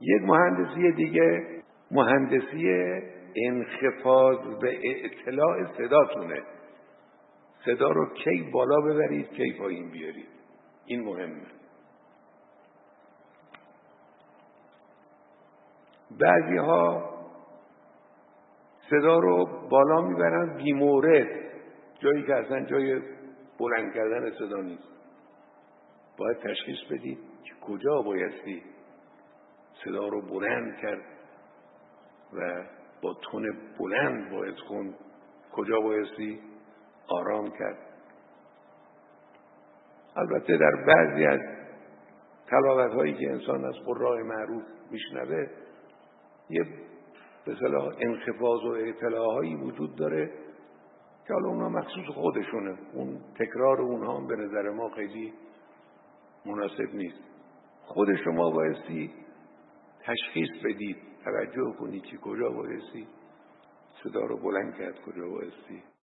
یک مهندسی دیگه مهندسی انخفاض به اطلاع صداتونه. صدا رو کی بالا ببرید کی پایین بیارید، این مهمه. بعضی ها صدا رو بالا میبرن بی‌مورد، جایی که اصلا جای بلند کردن صدا نیست. باید تشخیص بدید که کجا بایستی صدا رو بلند کرد و با تون بلند باید خوند، کجا بایستی آرام کرد. البته در بعضی از تلاوت هایی که انسان از قراء معروف میشنوه یه به اصطلاح انخفاض و اعتلاع هایی وجود داره که حالا اونا مخصوص خودشونه، اون تکرار اونها هم به نظر ما خیلی مناسب نیست. خود شما بایستی تشخیص بدید، توجه کنید که کجا بایستی صدا رو بلند کرد، کجا بایستی